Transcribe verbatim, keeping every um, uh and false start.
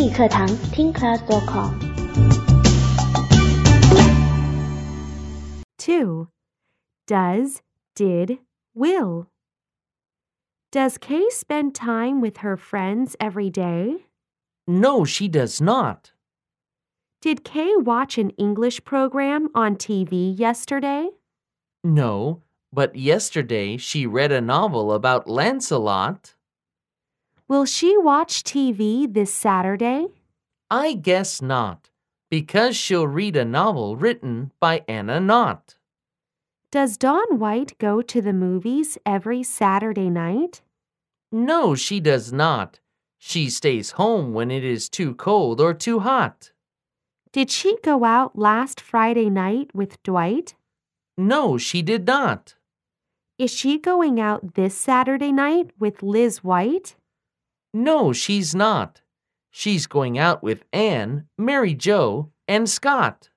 语课堂听 class dot com。 two. Does, did, will. Does Kay spend time with her friends every day? No, she does not. Did Kay watch an English program on T V yesterday? No, but yesterday she read a novel about Lancelot. Will she watch T V this Saturday? I guess not, because she'll read a novel written by Anna Knott. Does Dawn White go to the movies every Saturday night? No, she does not. She stays home when it is too cold or too hot. Did she go out last Friday night with Dwight? No, she did not. Is she going out this Saturday night with Liz White? No, she's not. She's going out with Anne, Mary Jo, and Scott.